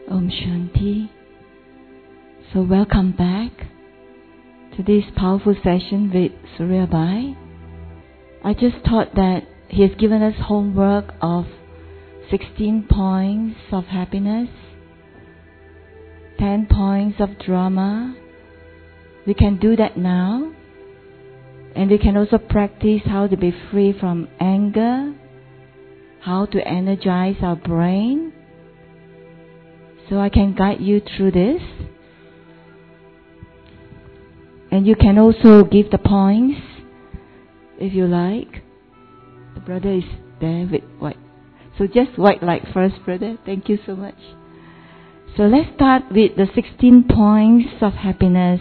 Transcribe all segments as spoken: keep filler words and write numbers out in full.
Om Shanti. So welcome back to this powerful session with Surya Bhai. I just thought that he has given us homework of sixteen points of happiness, ten points of drama. We can do that now. And we can also practice how to be free from anger, how to energize our brain. So I can guide you through this. And you can also give the points if you like. The brother is there with white. So just white light first, brother. Thank you so much. So let's start with the sixteen points of happiness.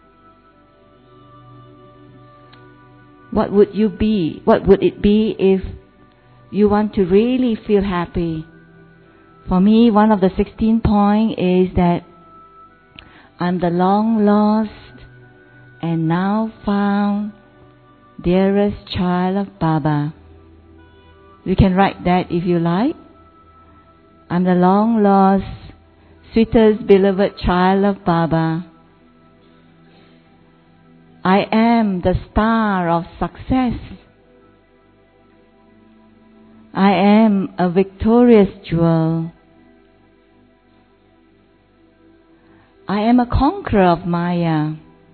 What would you be? What would it be if you want to really feel happy? For me, one of the sixteen points is that I'm the long lost and now found dearest child of Baba. You can write that if you like. I'm the long lost, sweetest beloved child of Baba. I am the star of success. I am a victorious jewel. I am a conqueror of Maya.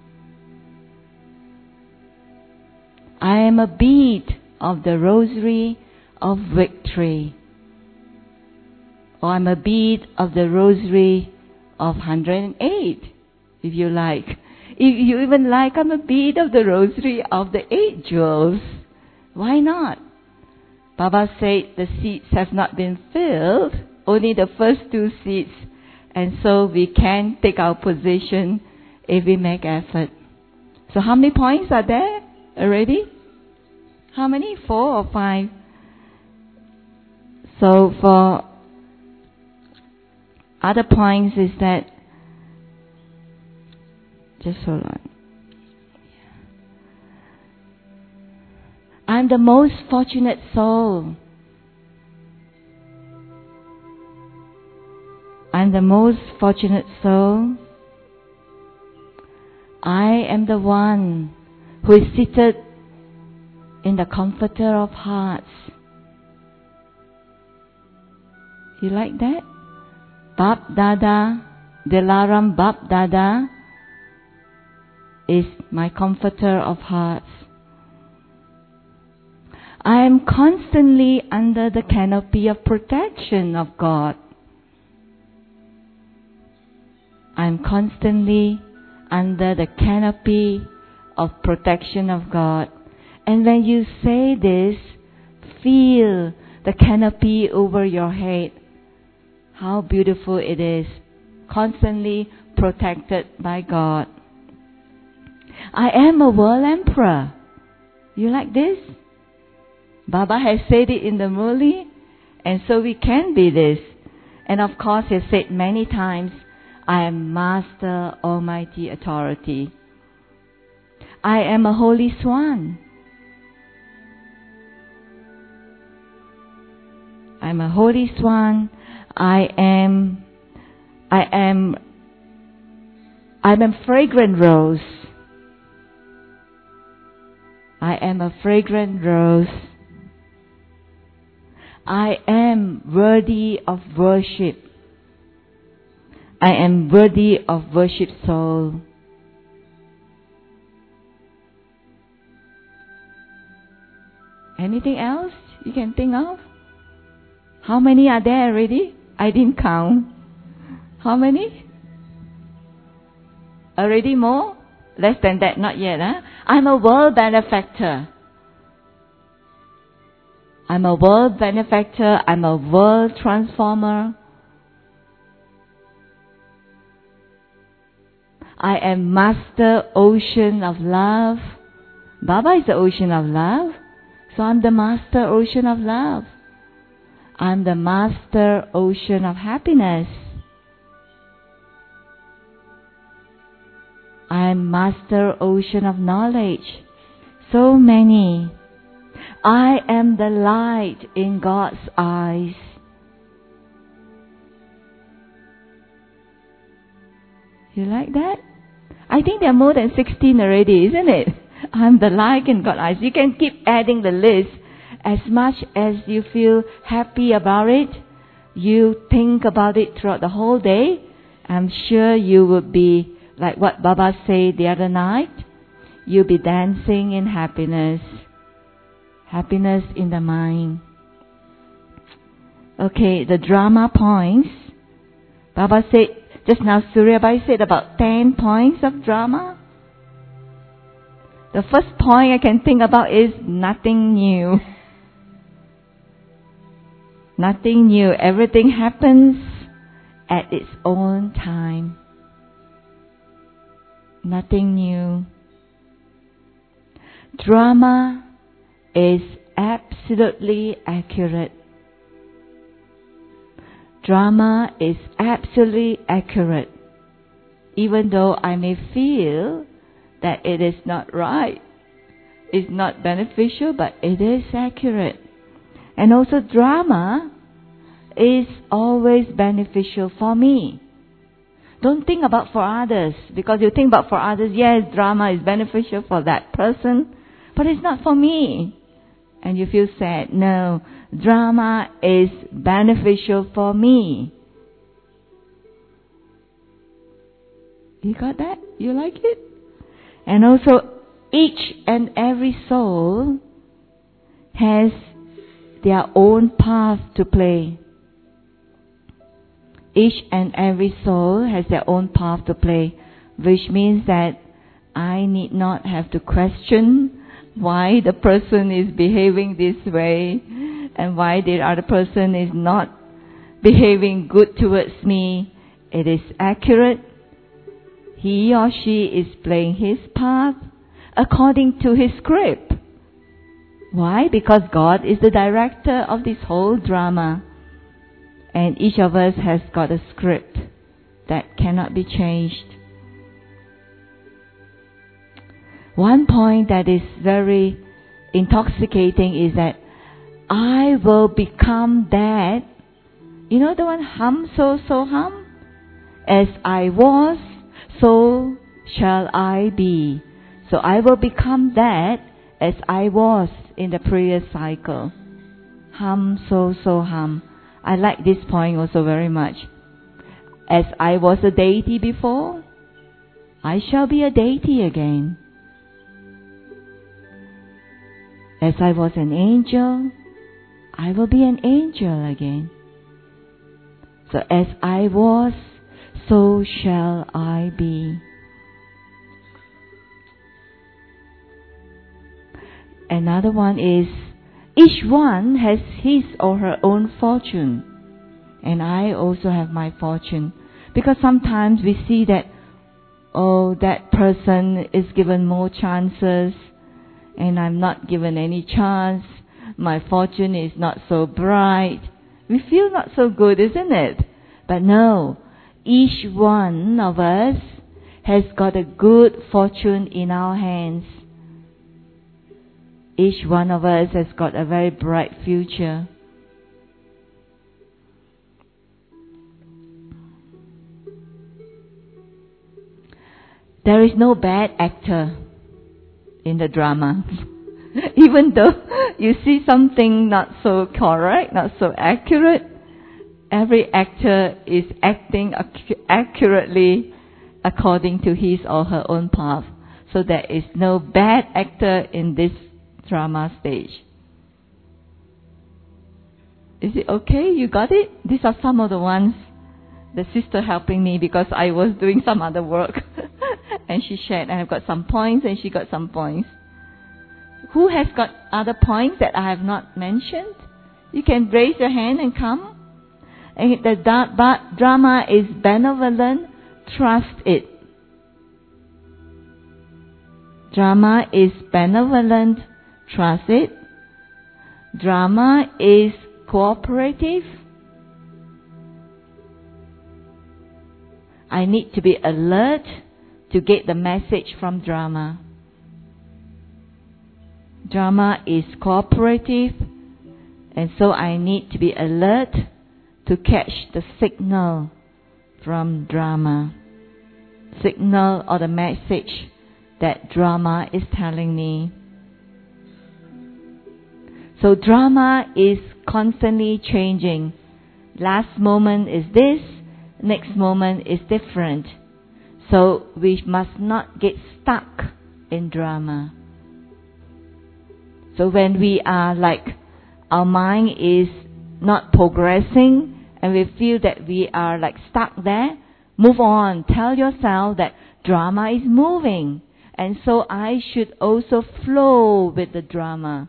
I am a bead of the rosary of victory. Or I'm a bead of the rosary of one hundred eight, if you like. If you even like, I'm a bead of the rosary of the eight jewels. Why not? Baba said the seats have not been filled, only the first two seats. And so we can take our position if we make effort. So how many points are there already? How many? Four or five? So for other points is that, just hold on. I'm the most fortunate soul. I'm the most fortunate soul. I am the one who is seated in the comforter of hearts. You like that? Bap Dada, Dilaram Bap Dada is my comforter of hearts. I am constantly under the canopy of protection of God. I am constantly under the canopy of protection of God. And when you say this, feel the canopy over your head. How beautiful it is. Constantly protected by God. I am a world emperor. You like this? Baba has said it in the Murli, and so we can be this. And of course, he has said many times, I am Master Almighty Authority. I am a holy swan. I'm a holy swan. I am, I am, I'm a fragrant rose. I am a fragrant rose. I am worthy of worship. I am worthy of worship soul. Anything else you can think of? How many are there already? I didn't count. How many? Already more? Less than that, not yet. Huh? I'm a world benefactor. I'm a world benefactor. I'm a world transformer. I am Master Ocean of Love. Baba is the Ocean of Love. So I'm the Master Ocean of Love. I'm the Master Ocean of Happiness. I'm Master Ocean of Knowledge. So many. I am the light in God's eyes. You like that? I think there are more than sixteen already, isn't it? I'm the like in God's eyes. You can keep adding the list as much as you feel happy about it. You think about it throughout the whole day. I'm sure you will be like what Baba said the other night. You'll be dancing in happiness. Happiness in the mind. Okay, the drama points. Baba said, just now Suryabai said about ten points of drama. The first point I can think about is nothing new. Nothing new. Everything happens at its own time. Nothing new. Drama is absolutely accurate. Drama is absolutely accurate. Even though I may feel that it is not right, it's not beneficial, but it is accurate. And also drama is always beneficial for me. Don't think about for others, because you think about for others, yes, drama is beneficial for that person, but it's not for me. And you feel sad. No, drama is beneficial for me. You got that? You like it? And also, each and every soul has their own path to play. Each and every soul has their own path to play, which means that I need not have to question why the person is behaving this way and why the other person is not behaving good towards me. It is accurate. He or she is playing his part according to his script. Why? Because God is the director of this whole drama. And each of us has got a script that cannot be changed. One point that is very intoxicating is that I will become that. You know the one, hum so so hum? As I was, so shall I be. So I will become that as I was in the previous cycle. Hum so so hum. I like this point also very much. As I was a deity before, I shall be a deity again. As I was an angel, I will be an angel again. So as I was, so shall I be. Another one is, each one has his or her own fortune. And I also have my fortune. Because sometimes we see that, oh, that person is given more chances, and I'm not given any chance. My fortune is not so bright. We feel not so good, isn't it? But no, each one of us has got a good fortune in our hands. Each one of us has got a very bright future. There is no bad actor in the drama. Even though you see something not so correct, not so accurate, every actor is acting ac- accurately according to his or her own path. So there is no bad actor in this drama stage. Is it okay? You got it? These are some of the ones. The sister helping me because I was doing some other work. And she shared, and I've got some points, and she got some points. Who has got other points that I have not mentioned? You can raise your hand and come. And the da- ba- drama is benevolent. Trust it. Drama is benevolent. Trust it. Drama is cooperative. I need to be alert to get the message from drama. Drama is cooperative, and so I need to be alert to catch the signal from drama. signal or the message that drama is telling me. So drama is constantly changing. Last moment is this, next moment is different. So we must not get stuck in drama. So when we are like, our mind is not progressing and we feel that we are like stuck there, move on. Tell yourself that drama is moving, and so I should also flow with the drama.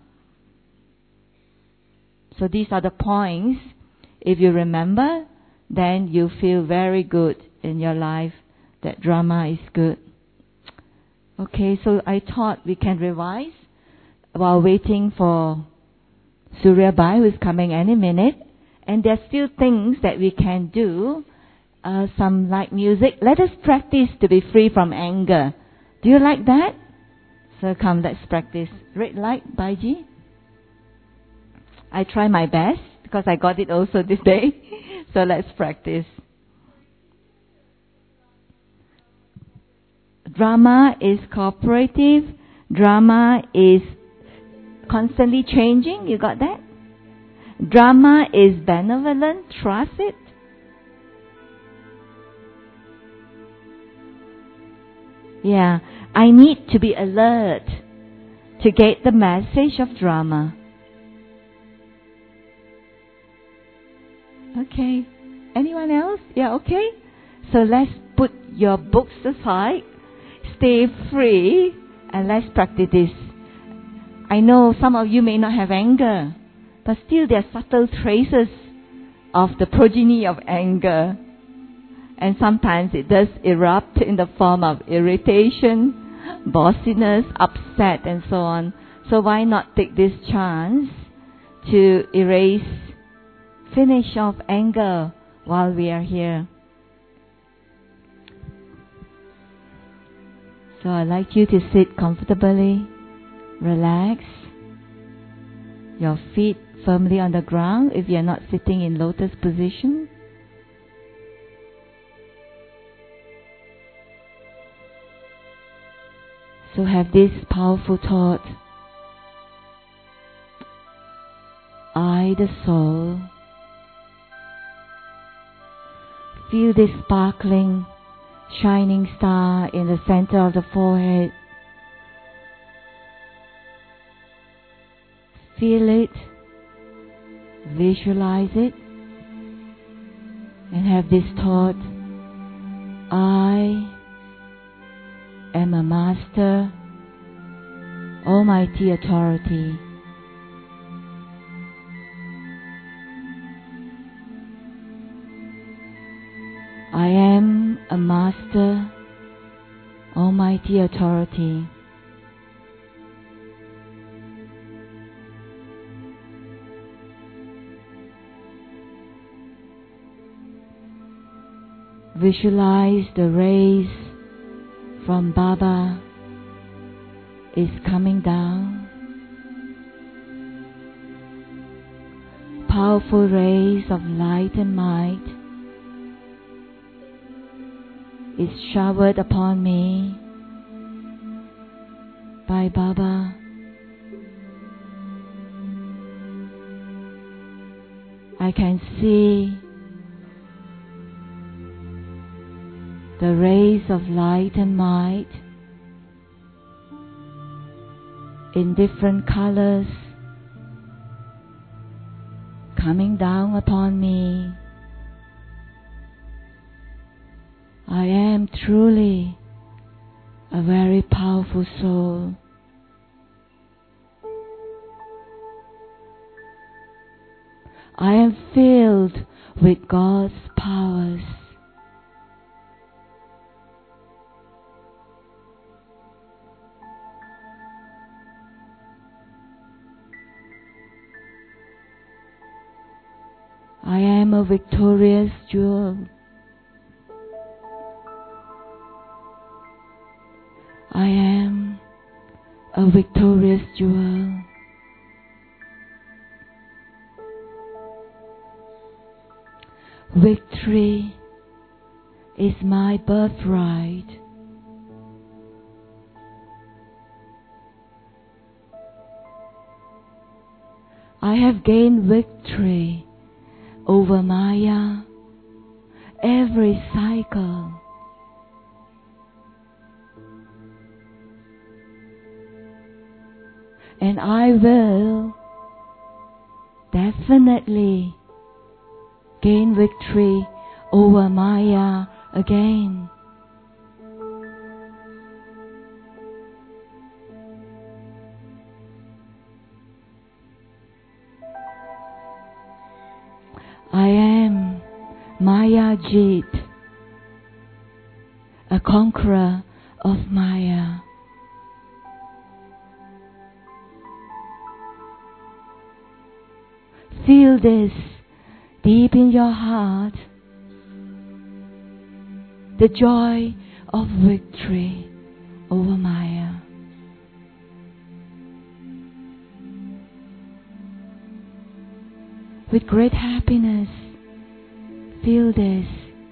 So these are the points. If you remember, then you feel very good in your life, that drama is good. Okay, so I thought we can revise while waiting for Surya Bai, who is coming any minute. And there are still things that we can do. Uh, some light music. Let us practice to be free from anger. Do you like that? So come, let's practice. Red light, Baiji. I try my best because I got it also this day. So let's practice. Drama is cooperative. Drama is constantly changing. You got that? Drama is benevolent. Trust it. Yeah, I need to be alert to get the message of drama. Okay. Anyone else? Yeah, okay. So let's put your books aside, stay free, and let's practice this. I know some of you may not have anger, but still there are subtle traces of the progeny of anger. And sometimes it does erupt in the form of irritation, bossiness, upset, and so on. So why not take this chance to erase, finish off anger while we are here? So I'd like you to sit comfortably, relax, your feet firmly on the ground if you are not sitting in lotus position. So have this powerful thought: I, the soul, feel this sparkling, shining star in the center of the forehead. Feel it, visualize it, and have this thought: I am a master, almighty authority. I am a master, almighty authority. Visualize the rays from Baba is coming down. Powerful rays of light and might is showered upon me by Baba. I can see the rays of light and might in different colors coming down upon me. I am truly a very powerful soul. I am filled with God's powers. I am a victorious jewel. I am a victorious jewel. Victory is my birthright. I have gained victory over Maya every cycle. And I will definitely gain victory over Maya again. I am Mayajit, a conqueror of Maya. Feel this deep in your heart, the joy of victory over Maya. With great happiness, feel this,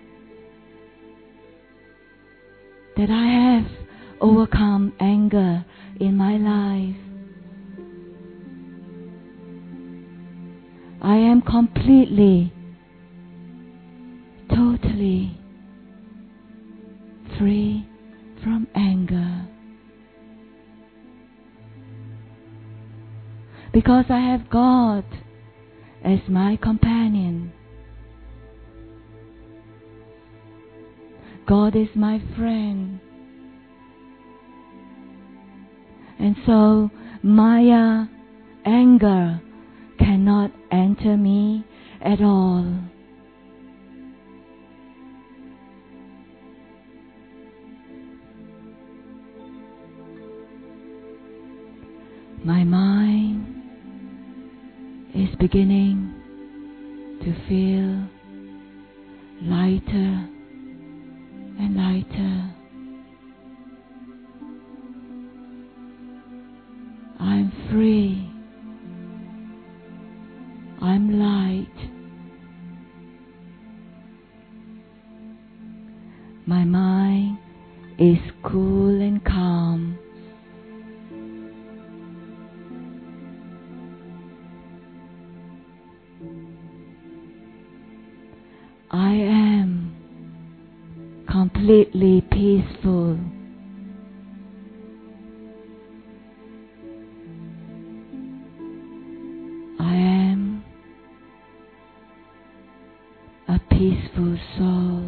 that I have overcome anger in my life. I am completely, totally free from anger. Because I have God as my companion. God is my friend. And so Maya, anger, cannot enter me at all. My mind is beginning to feel lighter and lighter. I'm free. I'm light. My mind is cool and calm. I am completely peaceful. I am a peaceful soul.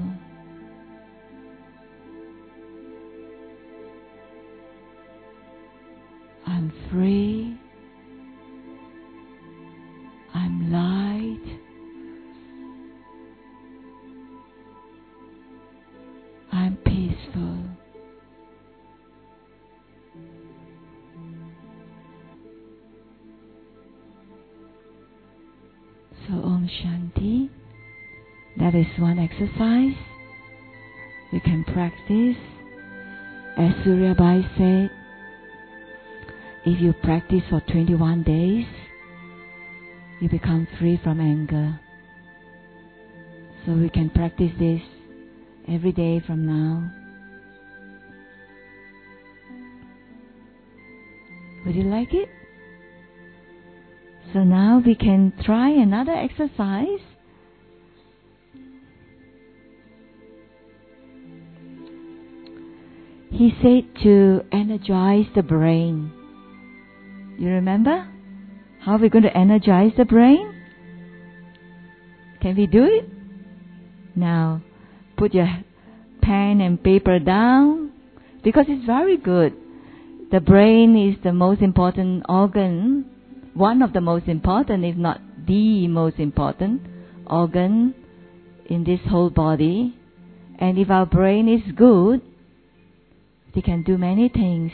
I'm free. I'm light. I'm peaceful. So Om Shanti. That is one exercise. You can practice. As Suryabai said, if you practice for twenty-one days, you become free from anger. So we can practice this every day from now. Would you like it? So now we can try another exercise. He said to energize the brain. You remember how we're going to energize the brain? Can we do it? Now, put your pen and paper down, because it's very good. The brain is the most important organ, one of the most important, if not the most important organ in this whole body. And if our brain is good, we can do many things.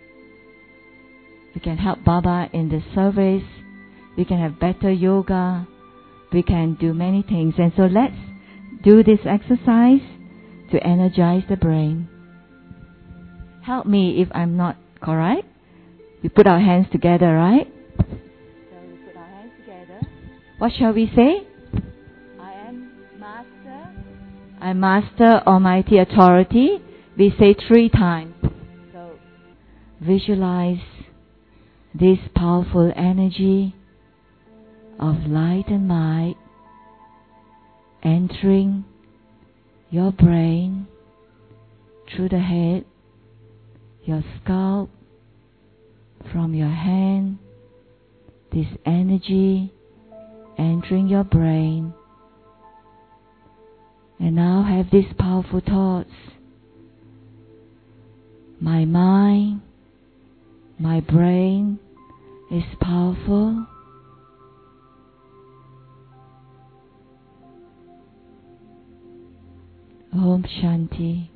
We can help Baba in the service. We can have better yoga. We can do many things. And so let's do this exercise to energize the brain. Help me if I'm not correct. We put our hands together, right? So we put our hands together. What shall we say? I am master I master Almighty authority. We say three times. So visualize this powerful energy of light and might entering your brain through the head, your scalp, from your hand, this energy entering your brain. And now have these powerful thoughts. My mind, my brain is powerful. Om Shanti.